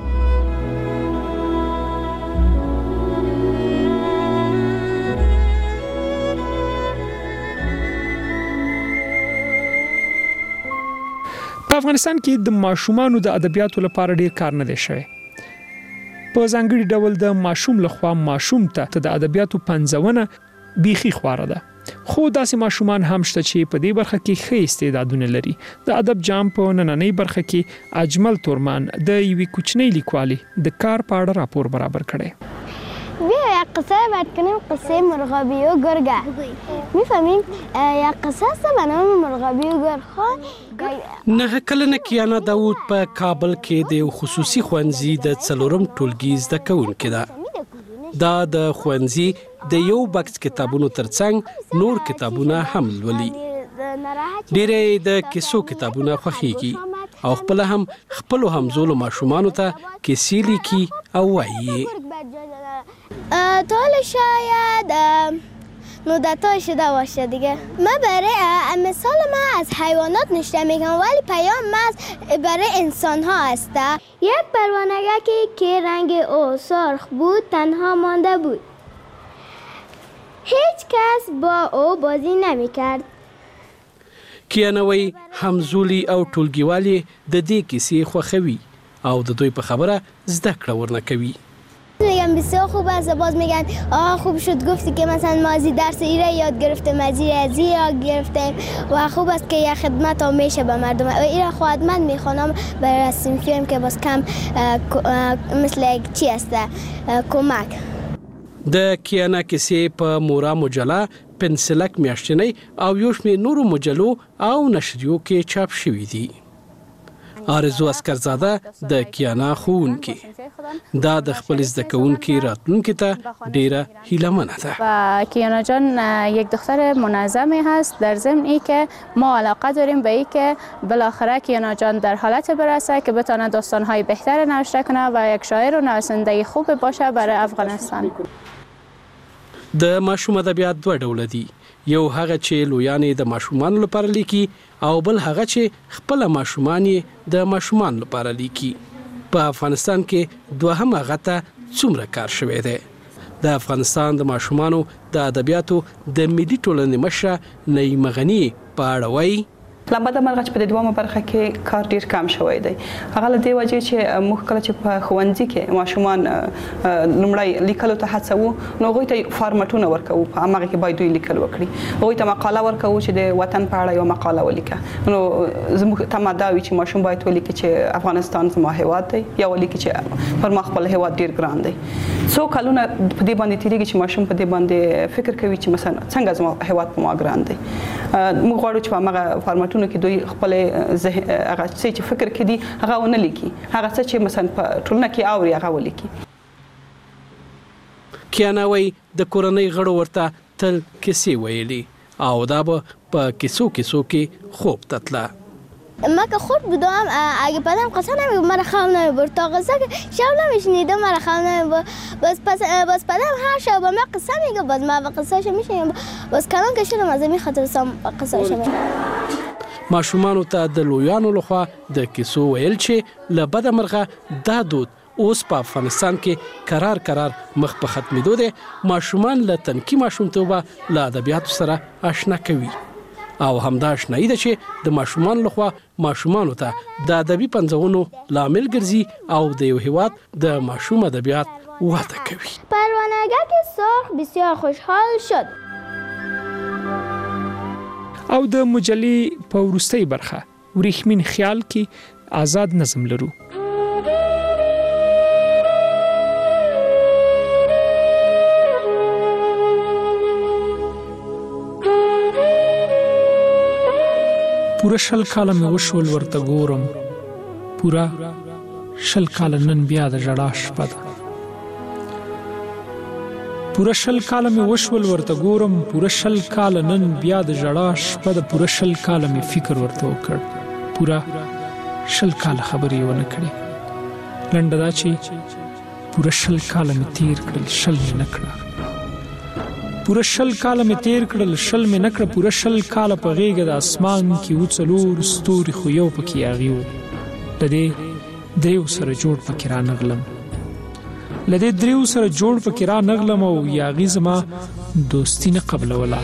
په افغانستان کې د ماشومانو د ادبیاتو لپاره ډیر کار نه دی شوی. په ځانګړي ډول د ماشوم لخوا ماشوم ته د ادبیاتو پنځونه بیخي خواره ده. خو داسې ماشومان هم شته چې په دې برخه کې ښه استعدادونه لري. د ادب جام په نننۍ برخه کې اجمل تورمان د یوې کوچنۍ لیکوالې د کار په اړه راپور برابر کړی. بیا یک قصه باید کنیم، قصه مرغابی و گرگه. میفهمیم یک قصه است به نام مرغابی و گرگ. نه کلنه کیانا داوود په کابل کې د خصوصي ښوونځي د 4م ټولګي زده کوونکې ده. دا د ښوونځي د یو بکس کتابونو ترڅنګ نور کتابونه هم لولي. ډېرې د کیسو کتابونه خوښیږي او خپل هم خپل همزولو ماشومانو ته کیسې لیکي او وایي. طول شاید مدت‌ها شده باشه دیگه. من برای مثال من از حیوانات نشته میگم ولی پیام من برای انسان ها هسته. یک پروانگکی که رنگ او سرخ بود تنها مانده بود. هیچ کس با او بازی نمیکرد. کیانوی همزولی او ټولګیوالي د دې کیسې خوښوي او د دوی په خبره زده کړه ورنه کوي. میگم بسیار خوب است. باز میگن خوب شد گفتی که مثلا ما از درس ایره یاد گرفتیم، از یاد گرفتیم و خوب است که یه خدمت هم میشه به مردم و ایره خدمت میخوانم برای رسم فیلم که باز کم مثل چی است کمک. د کیانا کیسې په مورا مجله، پنسلک میاشتنی او یو شمېر نورو مجلو او نشریو کې چاپ شوي دي. آرزو اسکرزاده د کیانا ښوونکې دا د خپل زده کوونکي راتلونکي ته ډیره هیله‌منه ده. و کیانا جان یک دختر منظمی هست، در ضمن ای که ما علاقه داریم به ای که بالاخره کیانا جان در حالت برسه که بتونه داستان‌های بهتر نوشته کنه و یک شاعر و نویسنده خوب باشه برای افغانستان. د ماشوم ادبیات دوه ډول دي. یو هغه چې لویانې د ماشومان لپاره لیکي او بل هغه چې خپل ماشومان د ماشومان لپاره لیکي. په افغانستان کې دوهم هغه ته څومره کار شوی دی. د افغانستان د ماشومانو د ادبیاتو د ملي ټولنې مشره نعیم غنی په اړه وایي. لمبه مرغه چې په دوامه برخه کې کار ډیر کم شوی دی. هغه له دې وجې چې موږ کله چې په ښوونځي کې ماشومان لومړی لیکلو ته هڅوو نو هغوی ته فارمټونه ورکوو، په هغه کې باید دوی لیکل وکړي. هغوی ته مقاله ورکوو چې د وطن په اړه یو مقاله ولیکه. نو زموږ تمه دا وي چې ماشوم باید ولیکي چې افغانستان زما هیواد دی یا ولیکي چې پر ما خپل هیواد ډیر ګران دی. څو کلونه په دې باندې تیریږي چې ماشوم په دې باندې فکر کوي چې مثلا څنګه زما هیواد په ما ګران دی. موږ غواړو چې په هغه فارمټونه کې دوی خپل هغه چې فکر کړي هغه ونه لیکي، هغه څه چې مثلا په ټولنه کې اوري هغه ولیکي. کیانوي د کورنۍ غړو ورته تل کیسې ویلي او دا به په کیسو کې خوب تتله. ما که خود بودم اگه پدرم قصه نمیگفت مرا خواب نمیبرد، تا قصه که شب نمیشنیدم مرا خواب نمیبرد. باز پدرم هر شب به من قصه میگه، باز ما به قصه شو میشنیم، باز کلان که شدم از این خاطر سم قصه شو میگه. ماشومانو ته د لویانو لخوا د کیسو ویل چې له بده مرغه دا دود اوس په افغانستان کې قرار مخ په ختمېدو دی. ماشومان له تنکي ماشومتوبه له ادبیاتو سره آشنا کوي او همدا آشنایي ده چې د ماشومان لخوا ماشومانو ته د ادبي پنځونو لامل ګرځي او د یو هیواد د ماشوم ادبیات وده کوي. پروانگک سرخ بسیار خوشحال شد. او د مجلې په وروستۍ برخه وریښمین خیال کې آزاد نظم لرو. پورا 100 کاله مې وشول ورته ګورم، پورا 100 کاله نن بیا د ژړا شپه ده. پوره 100 کاله مې وشول ورته ګورم، پوره 100 کاله نن بیا د ژړا شپه د پوره 100 کاله مې فکر ورته وکړ، پوره 100 کاله خبرې ونه کړې. لنډه دا چې پوره 100 کاله مې تیر کړل، 100 مې نه کړه. پوره 100 کاله مې تیر کړل، 100 مې نه کړه. پوره 100 کاله په غېږه د اسمان کې و څلور ستوري، خو یو پکې یاغي و. د دې دریو سره جوړ پکې رانغلم، له دې دریو سره جوړ پکې رانغلم او یاغي زما دوستی نه قبلوله.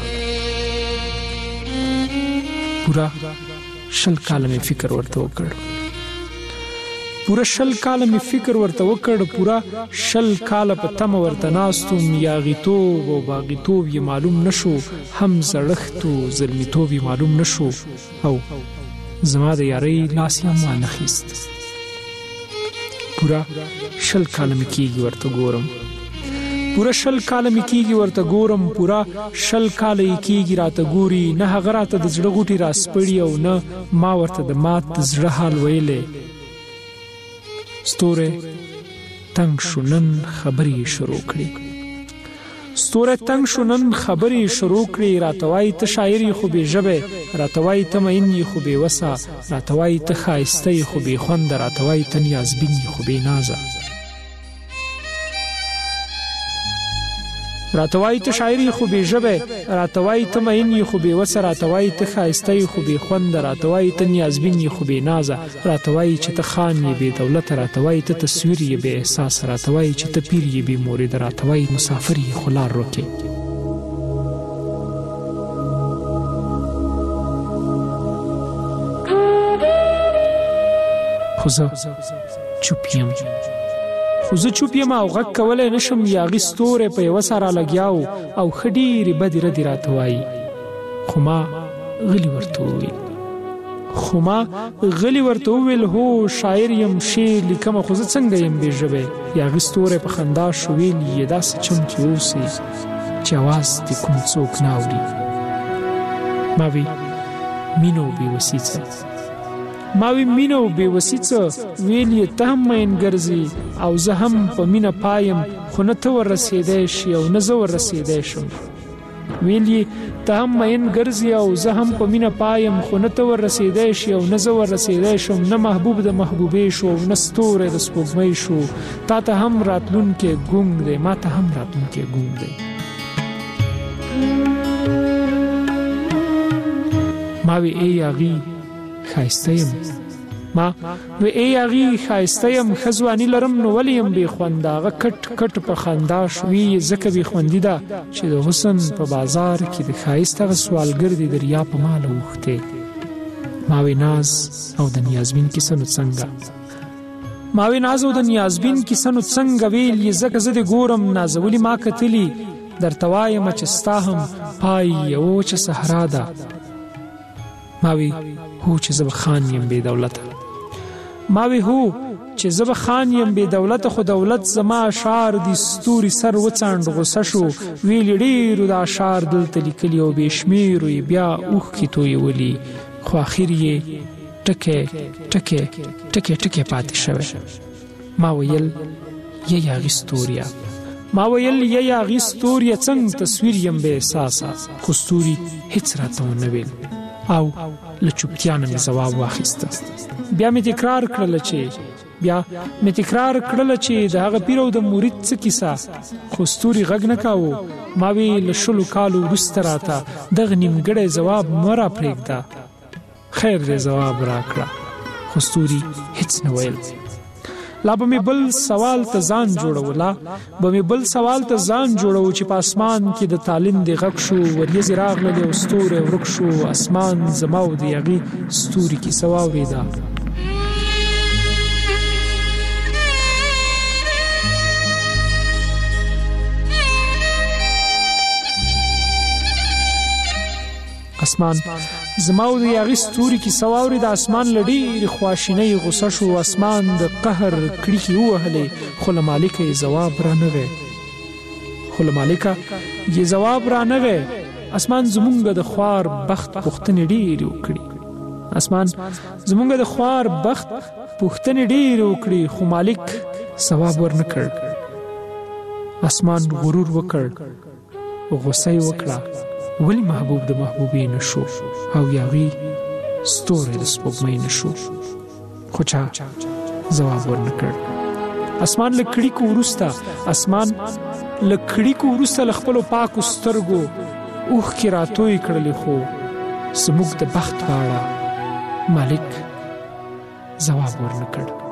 پوره 100 کاله مې فکر ورته وکړ، پوره 100 کاله مې فکر ورته وکړ، پوره 100 کاله په تمه ورته ناستم. یاغیتوب او باغیتوب یې معلوم نشو، هم زړښت او زلمیتوب یې معلوم نشو، او زما د یارۍ لاس یې هم وانخیست. پوره 100 کاله مې کېږي ورته ګورم، پوره 100 کاله مې کېږي ورته ګورم، پوره 100 کاله یې کېږي راته ګوري. نه هغه راته د زړه غوټې راسپړي او نه ما ورته د مات د زړه حال ویلی. ستوری تنگ شو نن خبرې شروع کړي، ستوری تنگ شو نن خبرې شروع کړي. راته وایي ته شاعر یې خو بې ژبې، راته وایي ته مین یې خو بې وسه، راته وایي ته ښایسته یې خو بې خونده، راته وایي ته نیازبین یې خو بې نازه. راته وایي ته شاعر یې خو بې ژبې، راته وایي ته مین یې خو بې وسه، راته وایي ته ښایسته یې خو بې خونده، راته وایي ته نیازبین یې خو بې نازه، راته وایي چې ته خان یې بې دولته، راته وایي ته تصویر یې بې احساسه، راته وایي چې ته پیر یې بې مورده، راته وایي مسافر یې خو لار روکې. خو زه چوپ یم، خو زه چوپ یم او غږ کولی نشم. یاغي ستوری په یوه سره لګیاو او ښه ډېرې بدې ردې راته وایي. خو ما غلي ورته وویل، هو شاعر یم، شعر لیکم، خو زه څنګه یم بې ژبې. یاغي ستوری په خندا شو، ویل یې داسې چم کې اوسې چې اواز دې کوم څوک نه اوري. ما وی مینه او بېوسي څه، ما وی مینه او بېوسي څه. ویل یې ته هم مین ګرځې او زه هم په مینه پایم، خو نه ته وررسېدی شي او نه زه وررسېدی شم. ویل یې ته هم مین ګرځې او زه هم په مینه پایم، خو نه ته وررسېدی شي او نه زه وررسېدی شم. نه محبوب د محبوبې شو، نه ستوری د سپوږمۍ شو. تا ته هم راتلونکی ګونګ دی، ما ته هم راتلونکی ګونګ دی. ما وی ای یاغي ښایسته یم، ما وی ای یاغي ښایسته یم، ښه ځواني لرم نو ولې یم بې خونده. هغه کټ کټ په خندا شوي، ځکه بې خوندي ده چې د حسن په بازار کې د ښایست هغه سوالګر دی دریا په ماله اوښتې. ما وی ناز او د نیازبین کیسه نو څنګه، ما وی ناز او د نیازبین کیسه نو څنګه. ویل یې ځکه زه دې ګورم نازولي ما کتلي، درته وایم چې ستا هم پای یوه وچه صحرا ده. ما وی هو چې زه به خان یم بې دولته، ما وی هو چې زه به خان یم بې دولته، خو دولت زما اشعار دي ستوري سر وڅانډ غوسه شو. ویل ډېرو د اشعار دلته لیکلي او بې شمېرو یې بیا اوښکې تویولي، خو اخر یې ټکی ټکی ټکی ټکی پاتې شوی. ما ویل یا یاغي ستوریا، ما ویل یا یاغي ستوریا څنګه تصویر یم بې احساسه. خو ستوري هېڅ راته ونه ویل او له چوپتیا نه مې ځواب واخیسته. بیا مې تکرار کړله چې د هغه پیر او د مرید څه کیسه. خو ستوري غږ نه کاوه. ما وی له 100 کالو وروسته راته دغه نیمګړی ځواب مه راپرېږده. خیر دې ځواب راکړه، خو ستوري هېڅ نه ویل. لا به مې بل سوال ته ځان جوړو چې په اسمان کې د تالندې غږ شو، وریځې راغللې او ستوری ورک شو. اسمان زما او د یاغي ستوري کیسه واورېده. اسمان زما او د یاغي ستوري کیسه واورېده. اسمان له ډېرې خواشینۍ غوسه شو. اسمان د قهر کړکۍ ووهلې، خو له مالکه یې ځواب رانغی. اسمان زمونږ د خوار بخت پوښتنې ډېرې وکړي، خو مالک ځواب ورنه کړ. اسمان غرور وکړ، غوسه وکړه، ولی محبوب د محبوبې نشو او یاغي ستوري د سپوږمۍ نشو. خو چا جواب ورنکړ. اسمان لکړی کو ورستا، اسمان لکړی کو ورستا لخپل پاکو سترګو اوخ کی راتوي کړلې، خو سموږ د بخت واړه مالک جواب ورنکړ.